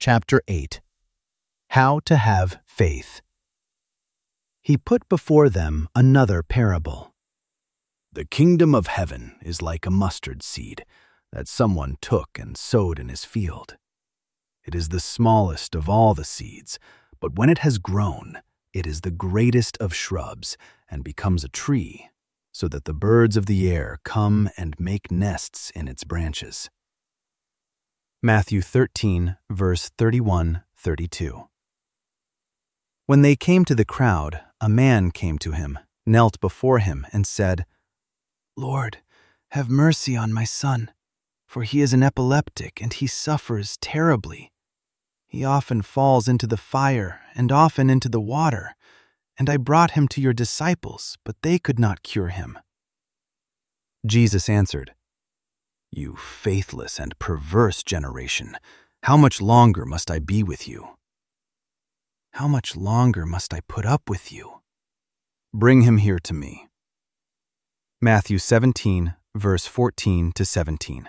Chapter 8. How to have faith. He put before them another parable. The kingdom of heaven is like a mustard seed that someone took and sowed in his field. It is the smallest of all the seeds, but when it has grown, it is the greatest of shrubs and becomes a tree, so that the birds of the air come and make nests in its branches. Matthew 13, verse 31-32. When they came to the crowd, a man came to him, knelt before him, and said, "Lord, have mercy on my son, for he is an epileptic and he suffers terribly. He often falls into the fire and often into the water, and I brought him to your disciples, but they could not cure him." Jesus answered, "You faithless and perverse generation, how much longer must I be with you? How much longer must I put up with you? Bring him here to me." Matthew 17, verse 14-17.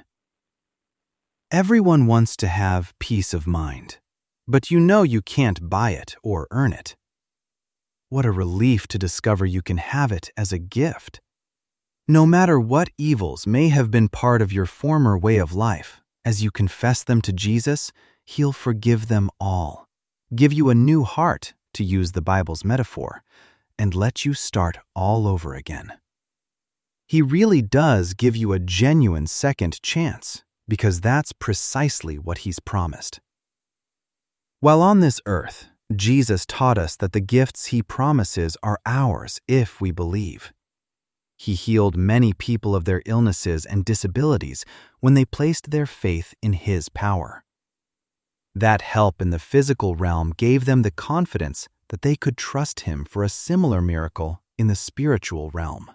Everyone wants to have peace of mind, but you know you can't buy it or earn it. What a relief to discover you can have it as a gift. No matter what evils may have been part of your former way of life, as you confess them to Jesus, He'll forgive them all, give you a new heart, to use the Bible's metaphor, and let you start all over again. He really does give you a genuine second chance, because that's precisely what He's promised. While on this earth, Jesus taught us that the gifts He promises are ours if we believe. He healed many people of their illnesses and disabilities when they placed their faith in His power. That help in the physical realm gave them the confidence that they could trust Him for a similar miracle in the spiritual realm.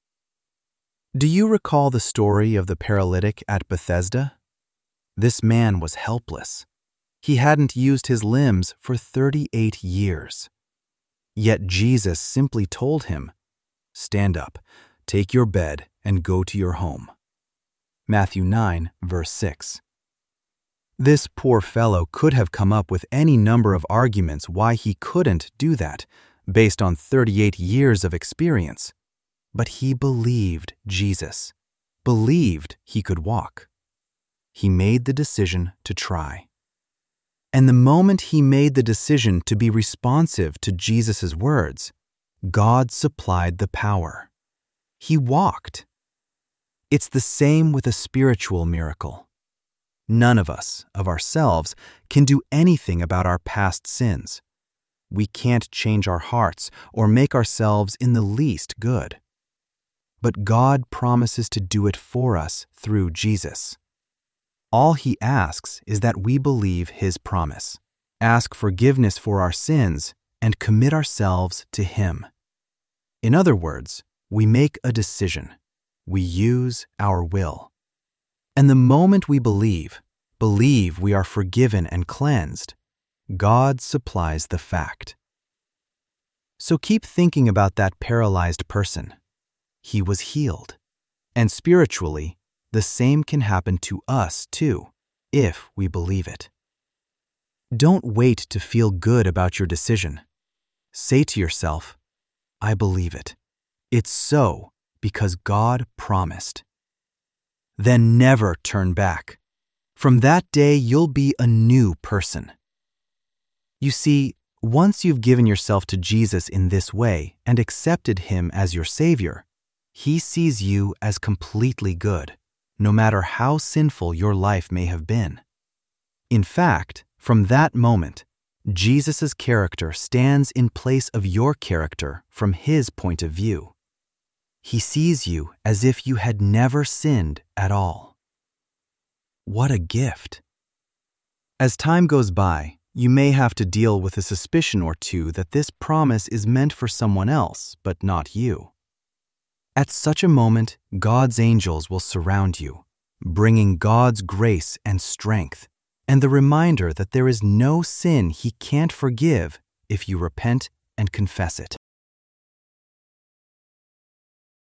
Do you recall the story of the paralytic at Bethesda? This man was helpless. He hadn't used his limbs for 38 years. Yet Jesus simply told him, "Stand up, take your bed, and go to your home." Matthew 9, verse 6. This poor fellow could have come up with any number of arguments why he couldn't do that, based on 38 years of experience. But he believed Jesus, believed he could walk. He made the decision to try. And the moment he made the decision to be responsive to Jesus' words, God supplied the power. He walked. It's the same with a spiritual miracle. None of us, of ourselves, can do anything about our past sins. We can't change our hearts or make ourselves in the least good. But God promises to do it for us through Jesus. All He asks is that we believe His promise, ask forgiveness for our sins, and commit ourselves to Him. In other words, we make a decision. We use our will. And the moment we believe we are forgiven and cleansed, God supplies the fact. So keep thinking about that paralyzed person. He was healed. And spiritually, the same can happen to us too, if we believe it. Don't wait to feel good about your decision. Say to yourself, "I believe it. It's so because God promised." Then never turn back. From that day, you'll be a new person. You see, once you've given yourself to Jesus in this way and accepted Him as your Savior, He sees you as completely good, no matter how sinful your life may have been. In fact, from that moment, Jesus' character stands in place of your character from His point of view. He sees you as if you had never sinned at all. What a gift! As time goes by, you may have to deal with a suspicion or two that this promise is meant for someone else, but not you. At such a moment, God's angels will surround you, bringing God's grace and strength, and the reminder that there is no sin He can't forgive if you repent and confess it.